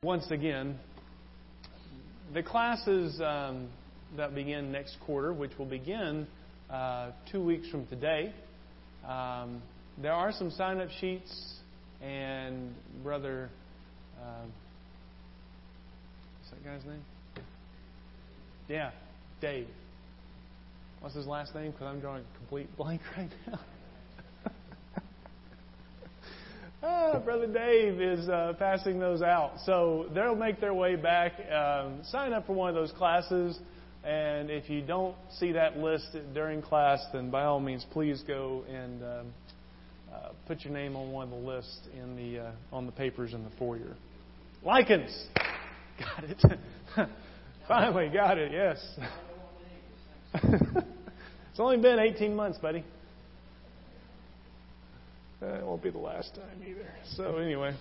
once again, the classes that begin next quarter, which will begin 2 weeks from today, there are some sign-up sheets, and Brother, what's that guy's name? Yeah, Dave. What's his last name? Because I'm drawing a complete blank right now. Brother Dave is passing those out. So they'll make their way back. Sign up for one of those classes. And if you don't see that list during class, then by all means, please go and put your name on one of the lists on the papers in the foyer. Lichens. Got it. Finally got it, yes. It's only been 18 months, buddy. It won't be the last time either. So anyway.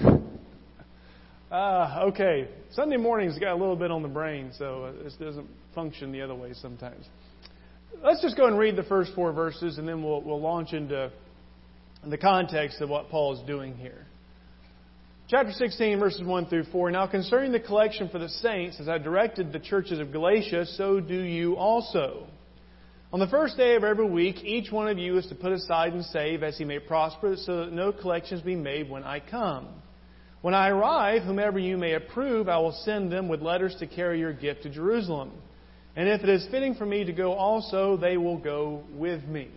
Okay. Sunday morning's got a little bit on the brain, so this doesn't function the other way sometimes. Let's just go and read the first 4 verses, and then we'll launch into the context of what Paul is doing here. Chapter 16, verses 1 through 4. Now concerning the collection for the saints, as I directed the churches of Galatia, so do you also. On the first day of every week, each one of you is to put aside and save as he may prosper, so that no collections be made when I come. When I arrive, whomever you may approve, I will send them with letters to carry your gift to Jerusalem. And if it is fitting for me to go also, they will go with me.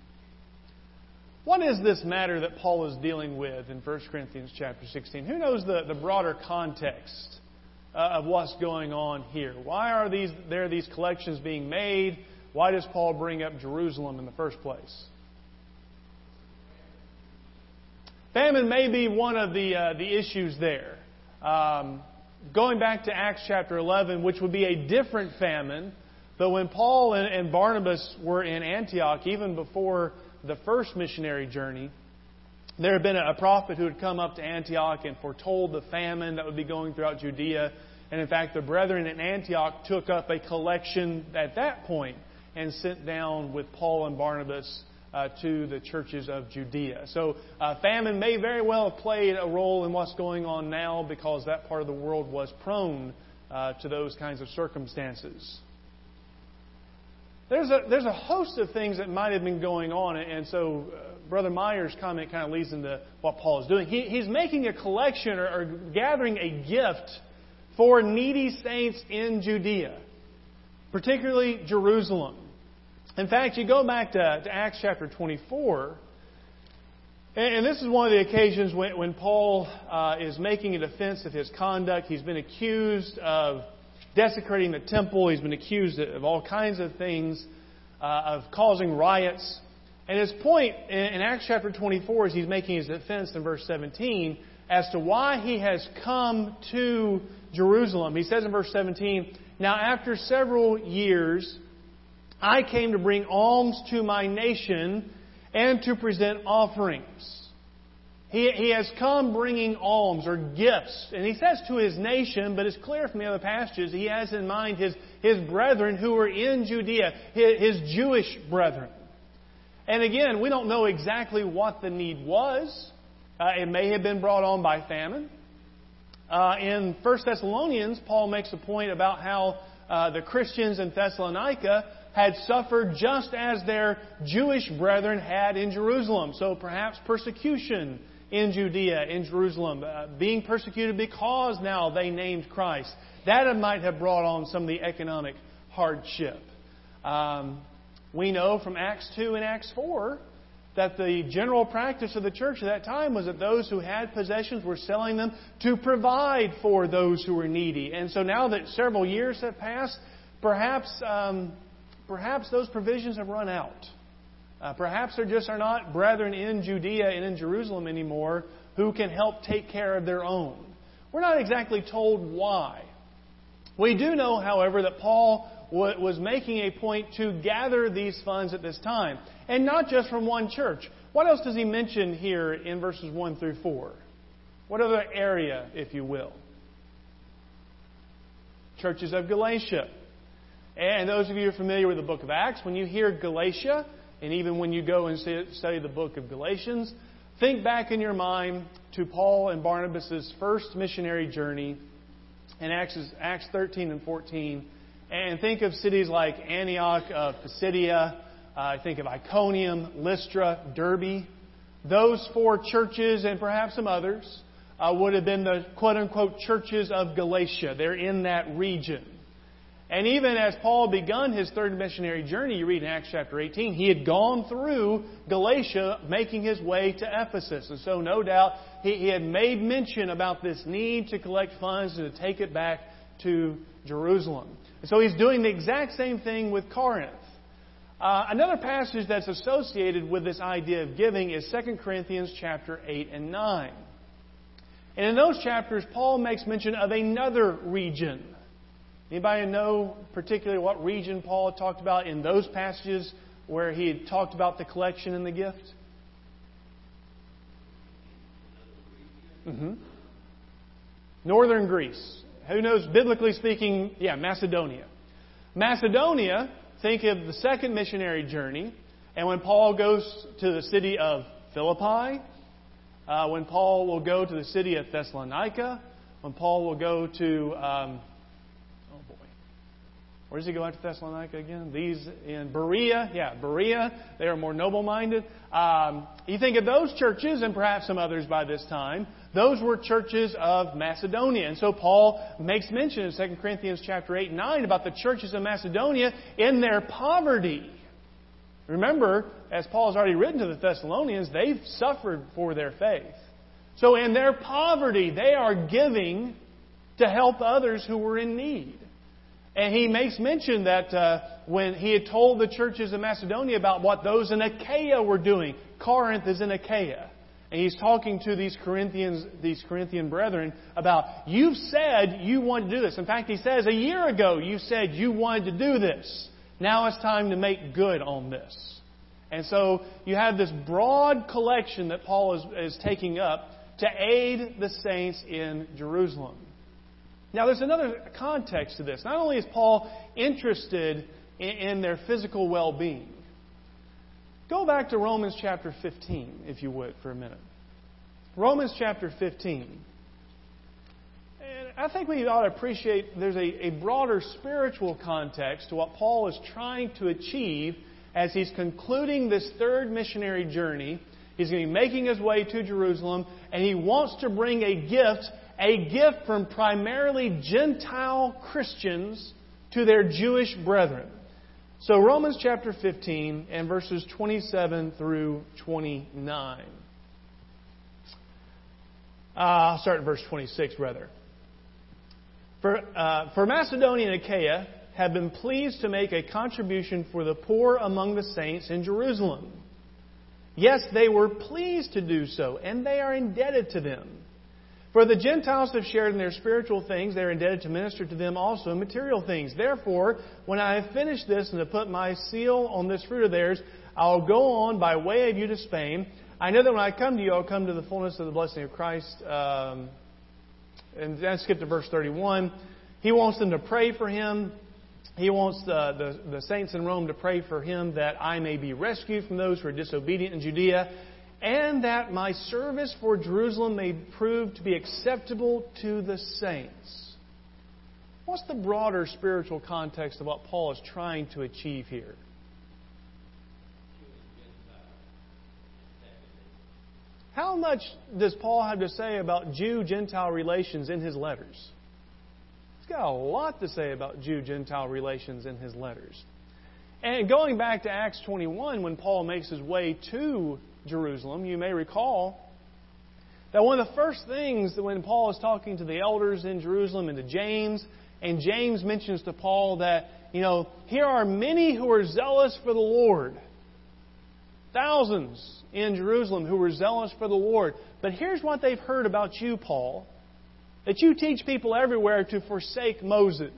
What is this matter that Paul is dealing with in 1 Corinthians chapter 16? Who knows the broader context of what's going on here? Why are there these collections being made? Why does Paul bring up Jerusalem in the first place? Famine may be one of the issues there. Going back to Acts chapter 11, which would be a different famine, but when Paul and Barnabas were in Antioch, even before the first missionary journey, there had been a prophet who had come up to Antioch and foretold the famine that would be going throughout Judea. And in fact, the brethren in Antioch took up a collection at that point and sent down with Paul and Barnabas to the churches of Judea. So famine may very well have played a role in what's going on now, because that part of the world was prone to those kinds of circumstances. There's a host of things that might have been going on, and so Brother Meyer's comment kind of leads into what Paul is doing. He's making a collection or gathering a gift for needy saints in Judea, particularly Jerusalem. In fact, you go back to Acts chapter 24, and this is one of the occasions when Paul is making a defense of his conduct. He's been accused of desecrating the temple. He's been accused of all kinds of things, of causing riots. And his point in Acts chapter 24 is he's making his defense in verse 17 as to why he has come to Jerusalem. He says in verse 17, "Now after several years, I came to bring alms to my nation and to present offerings." He has come bringing alms or gifts. And he says to his nation, but it's clear from the other passages, he has in mind his brethren who were in Judea, his Jewish brethren. And again, we don't know exactly what the need was. It may have been brought on by famine. In 1 Thessalonians, Paul makes a point about how the Christians in Thessalonica had suffered just as their Jewish brethren had in Jerusalem. So perhaps persecution in Judea, in Jerusalem, being persecuted because now they named Christ. That might have brought on some of the economic hardship. We know from Acts 2 and Acts 4 that the general practice of the church at that time was that those who had possessions were selling them to provide for those who were needy. And so now that several years have passed, perhaps those provisions have run out. Perhaps there just are not brethren in Judea and in Jerusalem anymore who can help take care of their own. We're not exactly told why. We do know, however, that Paul was making a point to gather these funds at this time. And not just from one church. What else does he mention here in verses 1 through 4? What other area, if you will? Churches of Galatia. And those of you who are familiar with the book of Acts, when you hear Galatia, and even when you go and study the book of Galatians, think back in your mind to Paul and Barnabas' first missionary journey in Acts 13 and 14. And think of cities like Antioch of Pisidia, think of Iconium, Lystra, Derbe. Those 4 churches and perhaps some others would have been the quote-unquote churches of Galatia. They're in that region. And even as Paul begun his third missionary journey, you read in Acts chapter 18, he had gone through Galatia, making his way to Ephesus. And so no doubt he had made mention about this need to collect funds and to take it back to Jerusalem. And so he's doing the exact same thing with Corinth. Another passage that's associated with this idea of giving is 2 Corinthians chapter 8 and 9. And in those chapters, Paul makes mention of another region. Anybody know particularly what region Paul talked about in those passages where he had talked about the collection and the gift? Northern Greece. Who knows, biblically speaking, Macedonia. Macedonia, think of the second missionary journey. And when Paul goes to the city of Philippi, when Paul will go to the city of Thessalonica, when Paul will go to... where does he go after Thessalonica again? These in Berea. Berea. They are more noble-minded. You think of those churches, and perhaps some others by this time, those were churches of Macedonia. And so Paul makes mention in 2 Corinthians chapter 8 and 9 about the churches of Macedonia in their poverty. Remember, as Paul has already written to the Thessalonians, they've suffered for their faith. So in their poverty, they are giving to help others who were in need. And he makes mention that when he had told the churches of Macedonia about what those in Achaia were doing, Corinth is in Achaia. And he's talking to these Corinthian brethren about, you've said you want to do this. In fact, he says, a year ago you said you wanted to do this. Now it's time to make good on this. And so you have this broad collection that Paul is taking up to aid the saints in Jerusalem. Now, there's another context to this. Not only is Paul interested in their physical well-being. Go back to Romans chapter 15, if you would, for a minute. Romans chapter 15. And I think we ought to appreciate there's a broader spiritual context to what Paul is trying to achieve as he's concluding this third missionary journey. He's going to be making his way to Jerusalem, and he wants to bring a gift from primarily Gentile Christians to their Jewish brethren. So Romans chapter 15 and verses 27 through 29. I'll start at verse 26 rather. For Macedonia and Achaia have been pleased to make a contribution for the poor among the saints in Jerusalem. Yes, they were pleased to do so, and they are indebted to them. For the Gentiles have shared in their spiritual things, they are indebted to minister to them also in material things. Therefore, when I have finished this and have put my seal on this fruit of theirs, I'll go on by way of you to Spain. I know that when I come to you, I'll come to the fullness of the blessing of Christ. And then skip to verse 31. He wants them to pray for him. He wants the saints in Rome to pray for him that I may be rescued from those who are disobedient in Judea, and that my service for Jerusalem may prove to be acceptable to the saints. What's the broader spiritual context of what Paul is trying to achieve here? How much does Paul have to say about Jew-Gentile relations in his letters? He's got a lot to say about Jew-Gentile relations in his letters. And going back to Acts 21, when Paul makes his way to Jerusalem, you may recall that one of the first things that when Paul is talking to the elders in Jerusalem and to James, and James mentions to Paul that, here are many who are zealous for the Lord. Thousands in Jerusalem who were zealous for the Lord. But here's what they've heard about you, Paul, that you teach people everywhere to forsake Moses.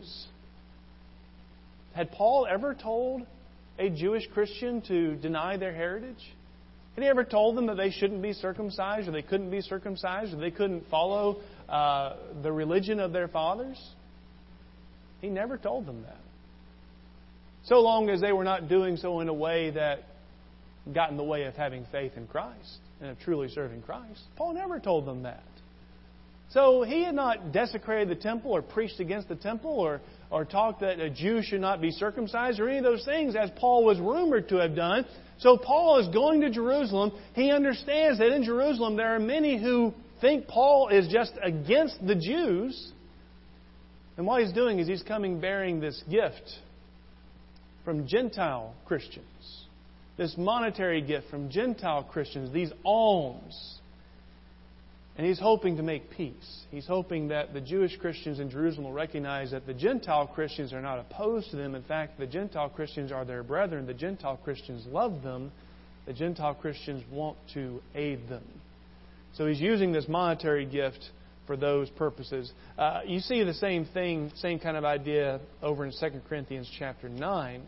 Had Paul ever told a Jewish Christian to deny their heritage? Had he ever told them that they shouldn't be circumcised, or they couldn't be circumcised, or they couldn't follow the religion of their fathers? He never told them that. So long as they were not doing so in a way that got in the way of having faith in Christ and of truly serving Christ. Paul never told them that. So he had not desecrated the temple or preached against the temple or talked that a Jew should not be circumcised or any of those things as Paul was rumored to have done. So Paul is going to Jerusalem. He understands that in Jerusalem there are many who think Paul is just against the Jews. And what he's doing is he's coming bearing this gift from Gentile Christians. This monetary gift from Gentile Christians, these alms. And he's hoping to make peace. He's hoping that the Jewish Christians in Jerusalem will recognize that the Gentile Christians are not opposed to them. In fact, the Gentile Christians are their brethren. The Gentile Christians love them. The Gentile Christians want to aid them. So he's using this monetary gift for those purposes. You see the same thing, same kind of idea over in 2 Corinthians chapter 9,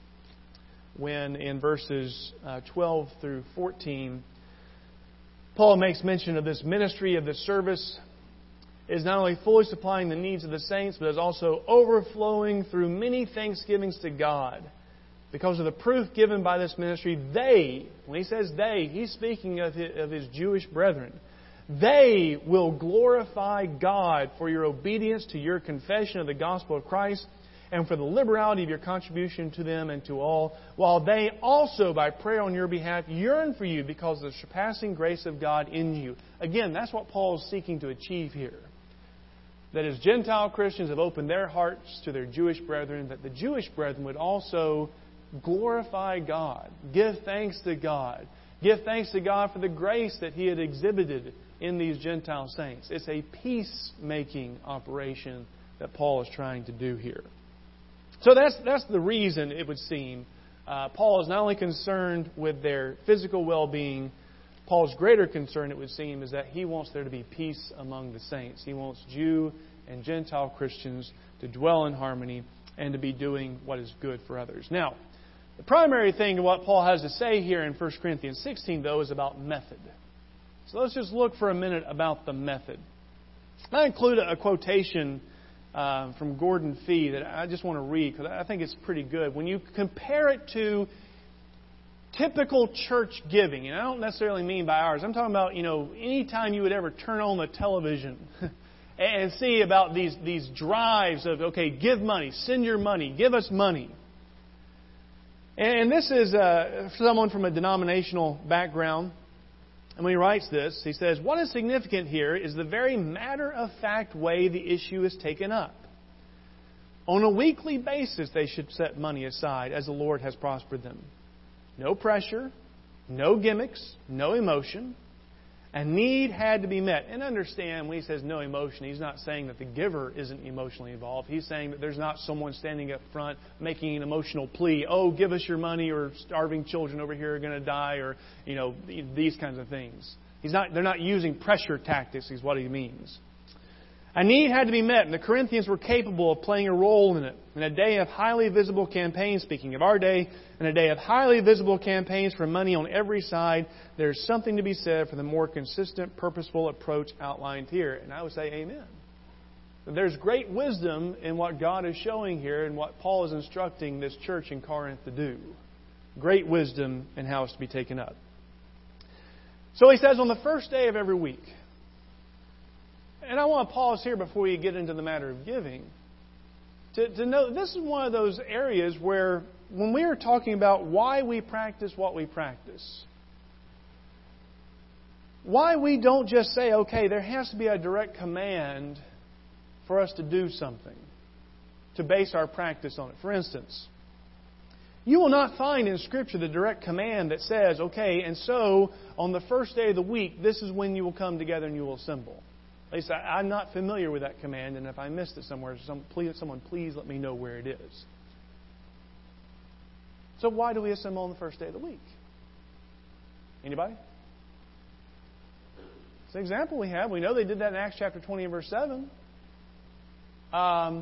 when in verses 12 through 14, Paul makes mention of this ministry of this service is not only fully supplying the needs of the saints, but is also overflowing through many thanksgivings to God. Because of the proof given by this ministry, they, when he says they, he's speaking of his Jewish brethren. They will glorify God for your obedience to your confession of the gospel of Christ and for the liberality of your contribution to them and to all, while they also, by prayer on your behalf, yearn for you because of the surpassing grace of God in you. Again, that's what Paul is seeking to achieve here. That as Gentile Christians have opened their hearts to their Jewish brethren, that the Jewish brethren would also glorify God, give thanks to God, give thanks to God for the grace that He had exhibited in these Gentile saints. It's a peacemaking operation that Paul is trying to do here. So that's the reason, it would seem, Paul is not only concerned with their physical well-being. Paul's greater concern, it would seem, is that he wants there to be peace among the saints. He wants Jew and Gentile Christians to dwell in harmony and to be doing what is good for others. Now, the primary thing of what Paul has to say here in 1 Corinthians 16, though, is about method. So let's just look for a minute about the method. I include a quotation from Gordon Fee that I just want to read because I think it's pretty good. When you compare it to typical church giving, and I don't necessarily mean by ours. I'm talking about, any time you would ever turn on the television and see about these drives of, okay, give money, send your money, give us money. And this is someone from a denominational background. And when he writes this, he says, what is significant here is the very matter-of-fact way the issue is taken up. On a weekly basis, they should set money aside as the Lord has prospered them. No pressure, no gimmicks, no emotion. A need had to be met. And understand, when he says no emotion, he's not saying that the giver isn't emotionally involved. He's saying that there's not someone standing up front making an emotional plea. Oh, give us your money, or starving children over here are going to die, or, these kinds of things. They're not using pressure tactics, is what he means. A need had to be met, and the Corinthians were capable of playing a role in it. In a day of highly visible campaigns, speaking of our day, in a day of highly visible campaigns for money on every side, there's something to be said for the more consistent, purposeful approach outlined here. And I would say amen. There's great wisdom in what God is showing here and what Paul is instructing this church in Corinth to do. Great wisdom in how it's to be taken up. So he says on the first day of every week. And I want to pause here before we get into the matter of giving. To know this is one of those areas where when we are talking about why we practice what we practice, why we don't just say, okay, there has to be a direct command for us to do something, to base our practice on it. For instance, you will not find in Scripture the direct command that says, okay, and so on the first day of the week, this is when you will come together and you will assemble. At least I'm not familiar with that command, and if I missed it somewhere, someone please let me know where it is. So why do we assemble on the first day of the week? Anybody? It's an example we have. We know they did that in Acts chapter 20 and verse 7. I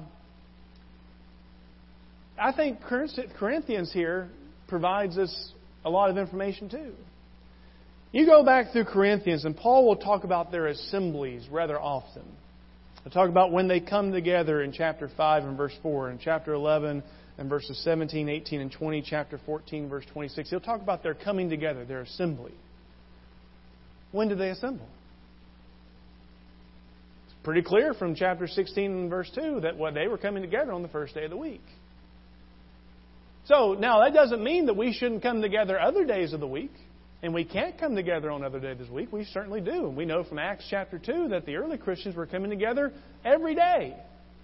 think Corinthians here provides us a lot of information too. You go back through Corinthians, and Paul will talk about their assemblies rather often. He'll talk about when they come together in chapter 5 and verse 4, in chapter 11 and verses 17, 18, and 20, chapter 14, verse 26. He'll talk about their coming together, their assembly. When did they assemble? It's pretty clear from chapter 16 and verse 2 that they were coming together on the first day of the week. So, now that doesn't mean that we shouldn't come together other days of the week. And we can't come together on other days of the week. We certainly do. And we know from Acts chapter 2 that the early Christians were coming together every day.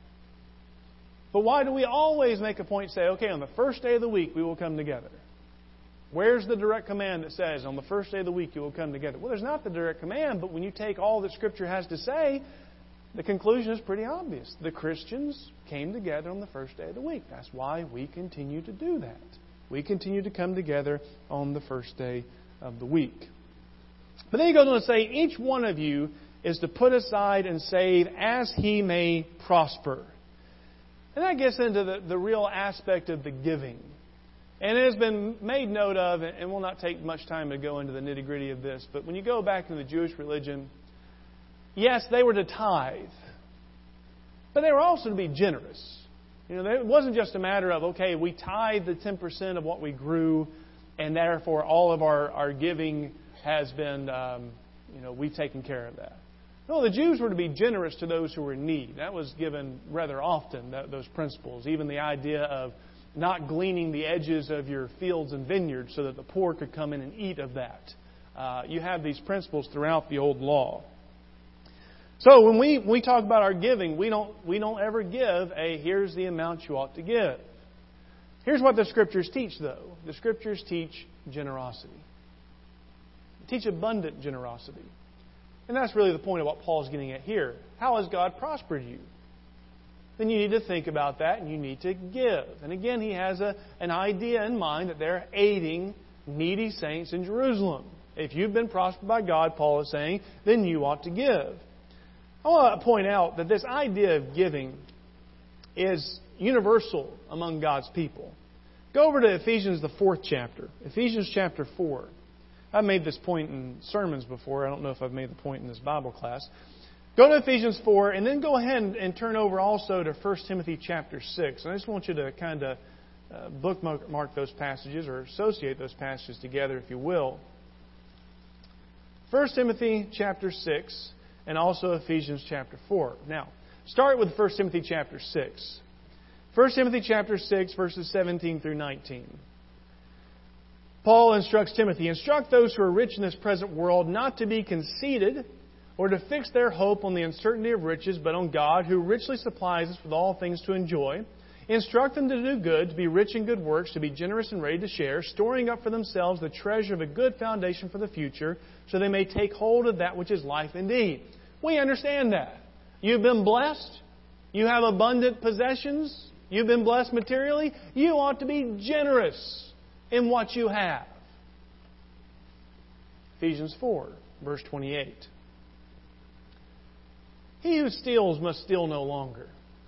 But why do we always make a point to say, okay, on the first day of the week we will come together? Where's the direct command that says, on the first day of the week you will come together? Well, there's not the direct command, but when you take all that Scripture has to say, the conclusion is pretty obvious. The Christians came together on the first day of the week. That's why we continue to do that. We continue to come together on the first day of the week. But then he goes on to say, each one of you is to put aside and save as he may prosper. And that gets into the real aspect of the giving. And it has been made note of, and we'll not take much time to go into the nitty-gritty of this, but when you go back to the Jewish religion, yes, they were to tithe, but they were also to be generous. It wasn't just a matter of, okay, we tithe the 10% of what we grew, and therefore all of our giving has been, we've taken care of that. No, the Jews were to be generous to those who were in need. That was given rather often, those principles. Even the idea of not gleaning the edges of your fields and vineyards so that the poor could come in and eat of that. You have these principles throughout the Old Law. So when we talk about our giving, we don't ever give here's the amount you ought to give. Here's what the Scriptures teach, though. The Scriptures teach generosity. They teach abundant generosity. And that's really the point of what Paul's getting at here. How has God prospered you? Then you need to think about that and you need to give. And again, he has an idea in mind that they're aiding needy saints in Jerusalem. If you've been prospered by God, Paul is saying, then you ought to give. I want to point out that this idea of giving is universal among God's people. Go over to Ephesians, the 4th chapter. Ephesians chapter 4. I've made this point in sermons before. I don't know if I've made the point in this Bible class. Go to Ephesians 4 and then go ahead and turn over also to 1 Timothy chapter 6. And I just want you to kind of bookmark those passages or associate those passages together, if you will. 1 Timothy chapter 6 and also Ephesians chapter 4. Now, start with 1 Timothy chapter 6. 1 Timothy chapter 6, verses 17 through 19. Paul instructs Timothy, instruct those who are rich in this present world not to be conceited or to fix their hope on the uncertainty of riches, but on God, who richly supplies us with all things to enjoy. Instruct them to do good, to be rich in good works, to be generous and ready to share, storing up for themselves the treasure of a good foundation for the future, so they may take hold of that which is life indeed. We understand that. You've been blessed. You have abundant possessions. You've been blessed materially. You ought to be generous in what you have. Ephesians 4, verse 28. He who steals must steal no longer.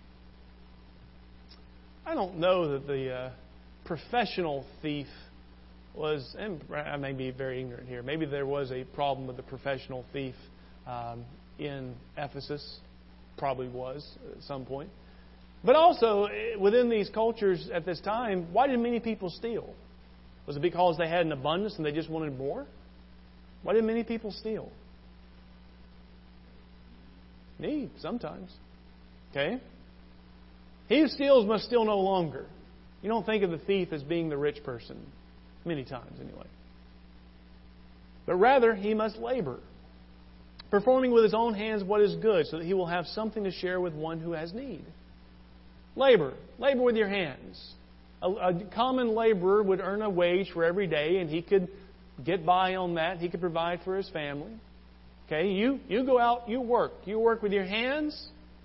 I don't know that the professional thief was, and I may be very ignorant here, maybe there was a problem with the professional thief in Ephesus. Probably was at some point. But also, within these cultures at this time, why did many people steal? Was it because they had an abundance and they just wanted more? Why did many people steal? Need, sometimes. Okay? He who steals must steal no longer. You don't think of the thief as being the rich person. Many times, anyway. But rather, he must labor, performing with his own hands what is good, so that he will have something to share with one who has need. Labor. Labor with your hands. A common laborer would earn a wage for every day, and he could get by on that. He could provide for his family. Okay, you go out, you work. You work with your hands,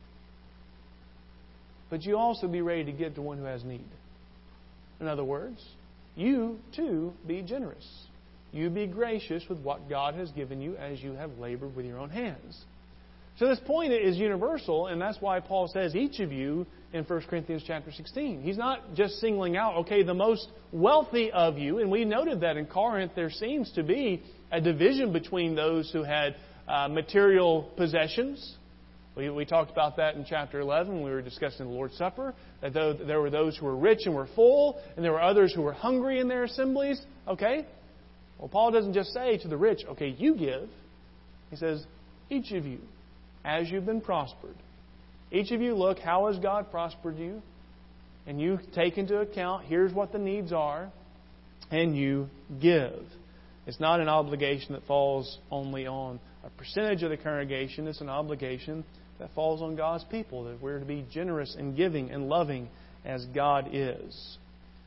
but you also be ready to give to one who has need. In other words, you too be generous. You be gracious with what God has given you as you have labored with your own hands. So this point is universal, and that's why Paul says each of you in 1 Corinthians chapter 16. He's not just singling out, okay, the most wealthy of you, and we noted that in Corinth there seems to be a division between those who had material possessions We talked about that in chapter 11 when we were discussing the Lord's Supper, that there were those who were rich and were full, and there were others who were hungry in their assemblies. Okay? Well, Paul doesn't just say to the rich, okay, you give. He says, each of you, as you've been prospered. Each of you, look, how has God prospered you? And you take into account, here's what the needs are, and you give. It's not an obligation that falls only on a percentage of the congregation. It's an obligation that falls on God's people, that we're to be generous and giving and loving as God is.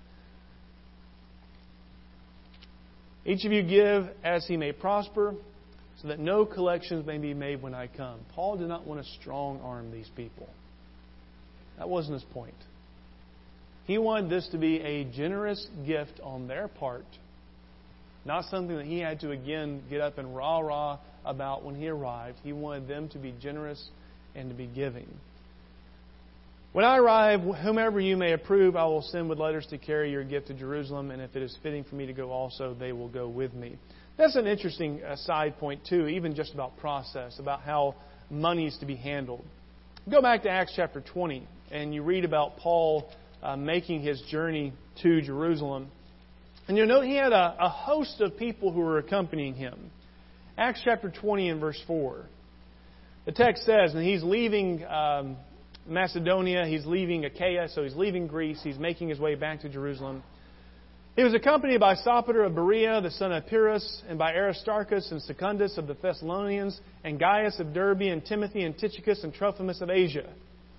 Each of you give as he may prosper, so that no collections may be made when I come. Paul did not want to strong-arm these people. That wasn't his point. He wanted this to be a generous gift on their part, not something that he had to again get up and rah-rah about when he arrived. He wanted them to be generous and to be giving. When I arrive, whomever you may approve, I will send with letters to carry your gift to Jerusalem, and if it is fitting for me to go also, they will go with me. That's an interesting side point, too, even just about process, about how money is to be handled. Go back to Acts chapter 20, and you read about Paul making his journey to Jerusalem. And you'll note he had a host of people who were accompanying him. Acts chapter 20 and verse 4. The text says, and he's leaving Macedonia, he's leaving Achaia, so he's leaving Greece, he's making his way back to Jerusalem. He was accompanied by Sopater of Berea, the son of Pyrrhus, and by Aristarchus and Secundus of the Thessalonians, and Gaius of Derbe, and Timothy, and Tychicus, and Trophimus of Asia.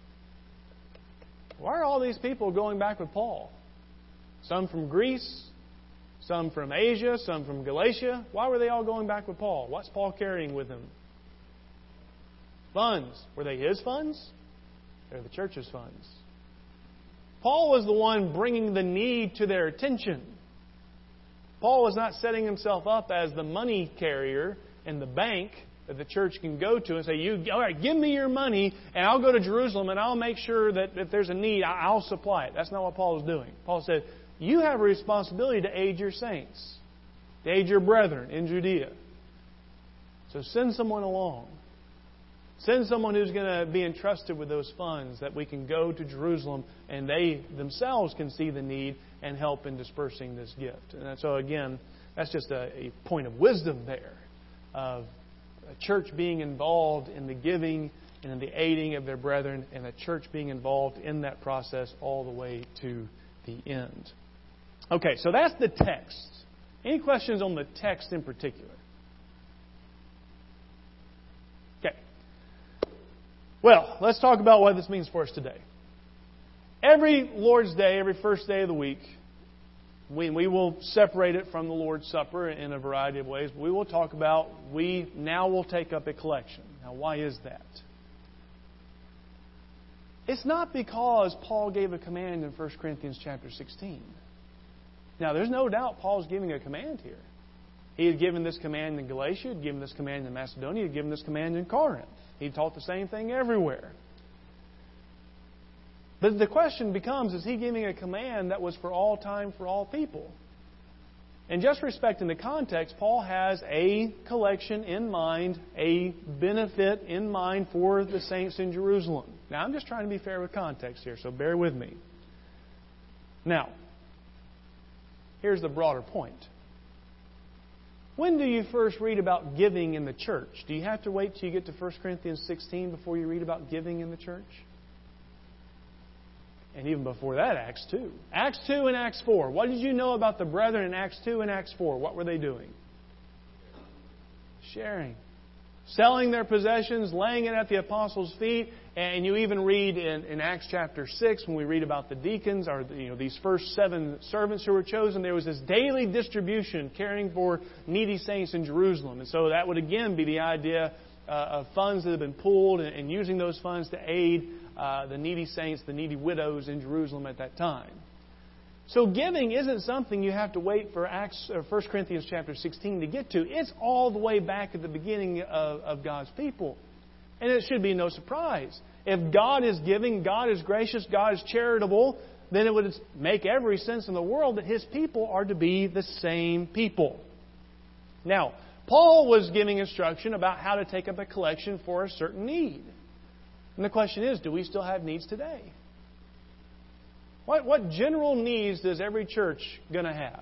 Why are all these people going back with Paul? Some from Greece, some from Asia, some from Galatia. Why were they all going back with Paul? What's Paul carrying with him? Funds. Were they his funds? They're the church's funds. Paul was the one bringing the need to their attention. Paul was not setting himself up as the money carrier in the bank that the church can go to and say, all right, give me your money and I'll go to Jerusalem and I'll make sure that if there's a need, I'll supply it. That's not what Paul was doing. Paul said, you have a responsibility to aid your saints, to aid your brethren in Judea. So send someone along. Send someone who's going to be entrusted with those funds that we can go to Jerusalem and they themselves can see the need and help in dispersing this gift. And so again, that's just a point of wisdom there of a church being involved in the giving and in the aiding of their brethren and a church being involved in that process all the way to the end. Okay, so that's the text. Any questions on the text in particular? Okay. Well, let's talk about what this means for us today. Every Lord's Day, every first day of the week, we will separate it from the Lord's Supper in a variety of ways. We will talk about, we now will take up a collection. Now, why is that? It's not because Paul gave a command in 1 Corinthians chapter 16. Now, there's no doubt Paul's giving a command here. He had given this command in Galatia, he had given this command in Macedonia, he had given this command in Corinth. He taught the same thing everywhere. But the question becomes, is he giving a command that was for all time, for all people? And just respecting the context, Paul has a collection in mind, a benefit in mind for the saints in Jerusalem. Now, I'm just trying to be fair with context here, so bear with me. Now, here's the broader point. When do you first read about giving in the church? Do you have to wait till you get to 1 Corinthians 16 before you read about giving in the church? And even before that, Acts 2. Acts 2 and Acts 4. What did you know about the brethren in Acts 2 and Acts 4? What were they doing? Sharing. Selling their possessions, laying it at the apostles' feet. And you even read in Acts chapter 6, when we read about the deacons, or these first 7 servants who were chosen, there was this daily distribution caring for needy saints in Jerusalem. And so that would again be the idea of funds that have been pooled and using those funds to aid the needy saints, the needy widows in Jerusalem at that time. So giving isn't something you have to wait for 1 Corinthians chapter 16 to get to. It's all the way back at the beginning of God's people. And it should be no surprise. If God is giving, God is gracious, God is charitable, then it would make every sense in the world that His people are to be the same people. Now, Paul was giving instruction about how to take up a collection for a certain need. And the question is, do we still have needs today? What general needs does every church going to have?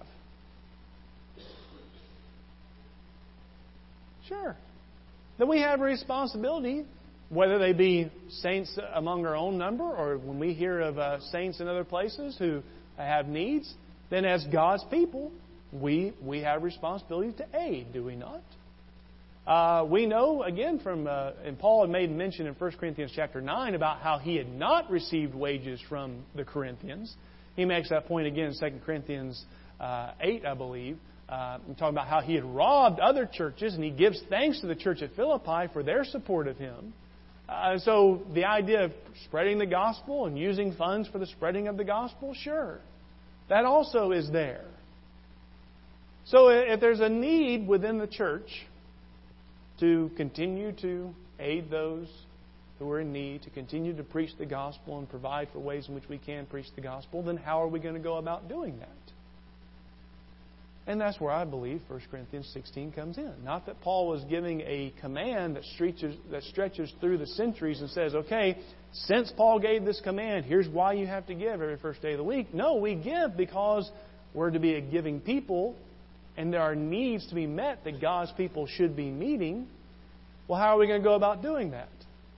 Sure. Then we have a responsibility, whether they be saints among our own number or when we hear of saints in other places who have needs, then as God's people, we have a responsibility to aid, do we not? We know, again, and Paul had made mention in 1 Corinthians chapter 9 about how he had not received wages from the Corinthians. He makes that point again in 2 Corinthians 8, I believe, talking about how he had robbed other churches, and he gives thanks to the church at Philippi for their support of him. So the idea of spreading the gospel and using funds for the spreading of the gospel, sure. That also is there. So if there's a need within the church to continue to aid those who are in need, to continue to preach the gospel and provide for ways in which we can preach the gospel, then how are we going to go about doing that? And that's where I believe 1 Corinthians 16 comes in. Not that Paul was giving a command that stretches through the centuries and says, okay, since Paul gave this command, here's why you have to give every first day of the week. No, we give because we're to be a giving people, and there are needs to be met that God's people should be meeting. Well, how are we going to go about doing that?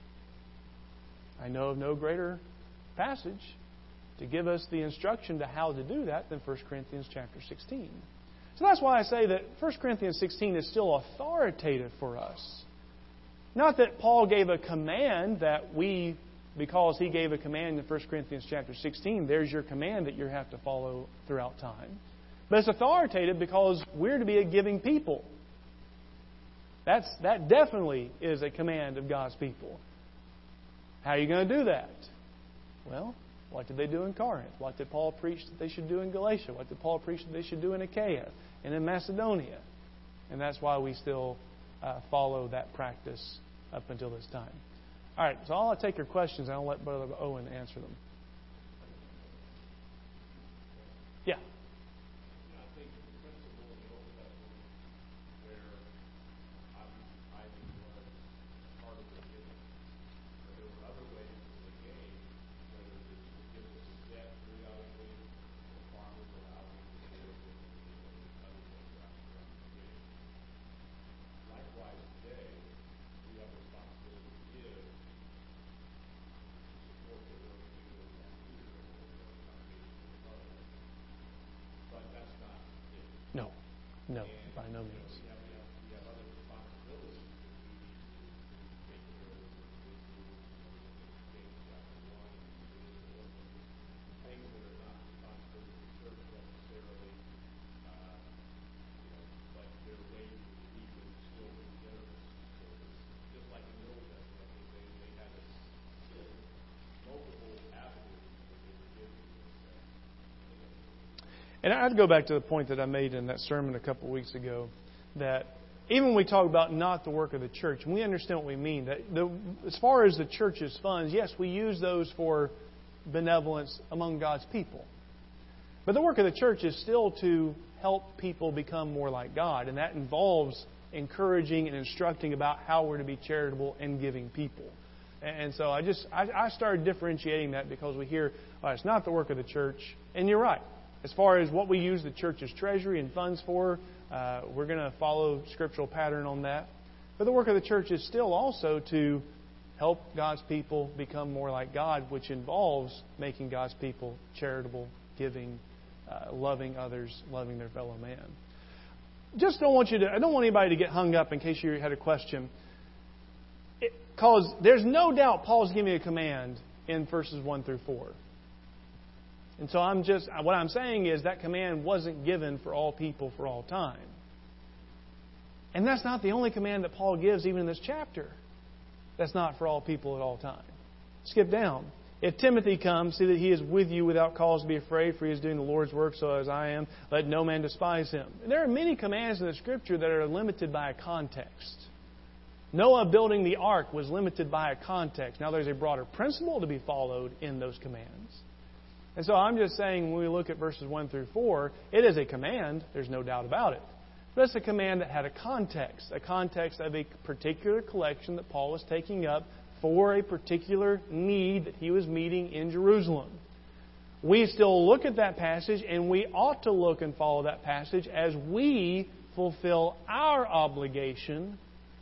I know of no greater passage to give us the instruction to how to do that than 1 Corinthians chapter 16. So that's why I say that 1 Corinthians 16 is still authoritative for us. Not that Paul gave a command that because he gave a command in 1 Corinthians chapter 16, there's your command that you have to follow throughout time. But it's authoritative because we're to be a giving people. That definitely is a command of God's people. How are you going to do that? Well, what did they do in Corinth? What did Paul preach that they should do in Galatia? What did Paul preach that they should do in Achaia and in Macedonia? And that's why we still follow that practice up until this time. All right, so I'll take your questions and I'll let Brother Owen answer them. Yeah. No, by no means. And I'd go back to the point that I made in that sermon a couple of weeks ago, that even when we talk about not the work of the church, and we understand what we mean, that as far as the church's funds, yes, we use those for benevolence among God's people. But the work of the church is still to help people become more like God, and that involves encouraging and instructing about how we're to be charitable and giving people. And so I started differentiating that because we hear, it's not the work of the church, and you're right. As far as what we use the church's treasury and funds for, we're going to follow scriptural pattern on that. But the work of the church is still also to help God's people become more like God, which involves making God's people charitable, giving, loving others, loving their fellow man. I don't want anybody to get hung up in case you had a question. Because there's no doubt Paul's giving a command in verses 1 through 4. And so what I'm saying is that command wasn't given for all people for all time. And that's not the only command that Paul gives even in this chapter. That's not for all people at all time. Skip down. If Timothy comes, see that he is with you without cause to be afraid, for he is doing the Lord's work, so as I am. Let no man despise him. And there are many commands in the Scripture that are limited by a context. Noah building the ark was limited by a context. Now there's a broader principle to be followed in those commands. And so I'm just saying when we look at verses 1 through 4, it is a command, there's no doubt about it. But it's a command that had a context of a particular collection that Paul was taking up for a particular need that He was meeting in Jerusalem. We still look at that passage, and we ought to look and follow that passage as we fulfill our obligation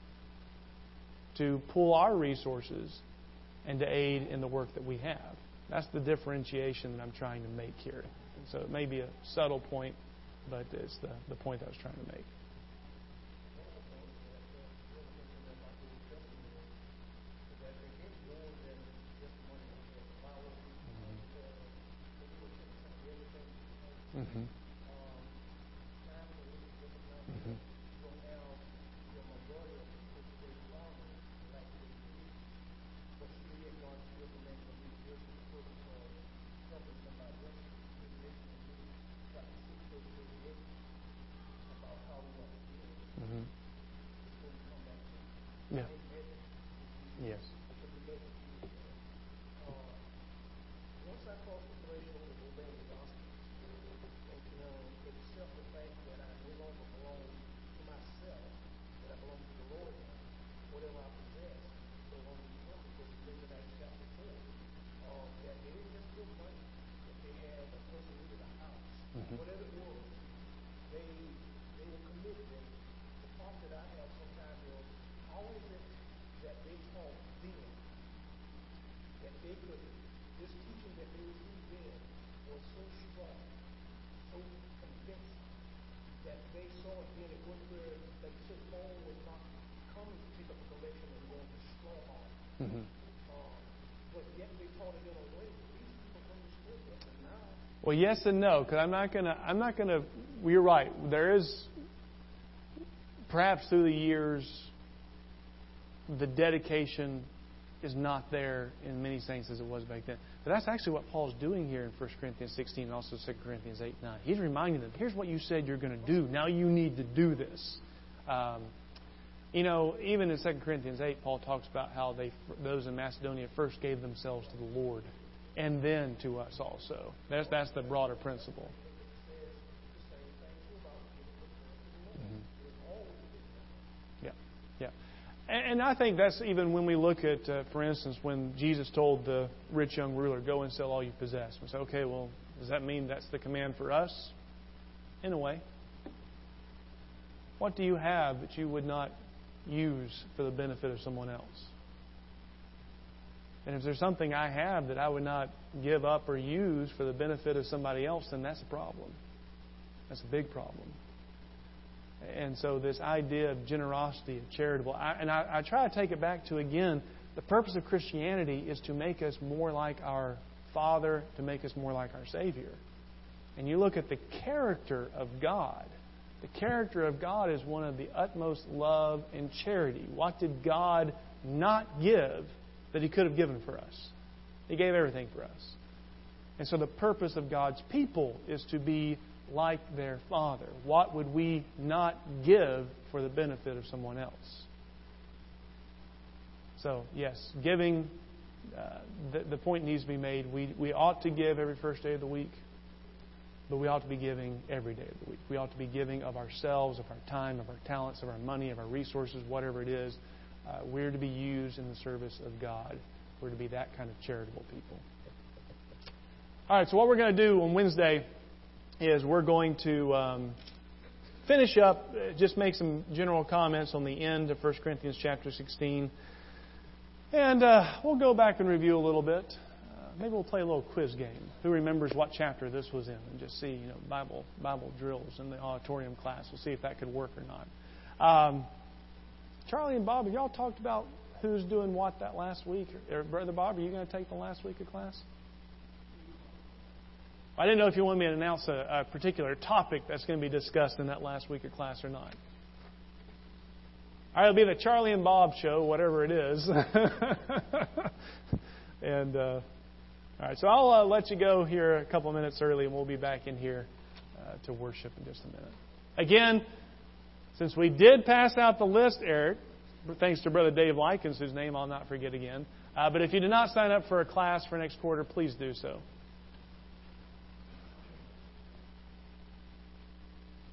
to pool our resources and to aid in the work that we have. That's the differentiation that I'm trying to make here. And so it may be a subtle point, but it's the point I was trying to make. Mm-hmm. Mm-hmm. Mm-hmm. Yeah. Yes. Mm-hmm. Well, yes and no, because I'm not gonna. Well, you're right. There is, perhaps through the years, the dedication is not there in many saints as it was back then. But that's actually what Paul's doing here in 1 Corinthians 16 and also 2 Corinthians 8:9. He's reminding them, here's what you said you're going to do. Now you need to do this. Even in 2 Corinthians 8, Paul talks about how those in Macedonia first gave themselves to the Lord and then to us also. That's the broader principle. Yeah, yeah. And I think that's even when we look at, for instance, when Jesus told the rich young ruler, go and sell all you possess. We say, okay, well, does that mean that's the command for us? In a way. What do you have that you would not use for the benefit of someone else? And if there's something I have that I would not give up or use for the benefit of somebody else, then that's a problem. That's a big problem. And so this idea of generosity, of charitable, I try to take it back to, again, the purpose of Christianity is to make us more like our Father, to make us more like our Savior. And you look at the character of God. The character of God is one of the utmost love and charity. What did God not give that He could have given for us? He gave everything for us. And so the purpose of God's people is to be like their Father. What would we not give for the benefit of someone else? So, yes, giving, the point needs to be made. We ought to give every first day of the week. But we ought to be giving every day of the week. We ought to be giving of ourselves, of our time, of our talents, of our money, of our resources, whatever it is. We're to be used in the service of God. We're to be that kind of charitable people. All right, so what we're going to do on Wednesday is we're going to finish up, just make some general comments on the end of 1 Corinthians chapter 16. And we'll go back and review a little bit. Maybe we'll play a little quiz game. Who remembers what chapter this was in? And just see, Bible drills in the auditorium class. We'll see if that could work or not. Charlie and Bob, have y'all talked about who's doing what that last week? Or Brother Bob, are you going to take the last week of class? I didn't know if you wanted me to announce a particular topic that's going to be discussed in that last week of class or not. All right, it'll be the Charlie and Bob show, whatever it is. And all right, so I'll let you go here a couple of minutes early, and we'll be back in here to worship in just a minute. Again, since we did pass out the list, Eric, thanks to Brother Dave Likens, whose name I'll not forget again. But if you did not sign up for a class for next quarter, please do so.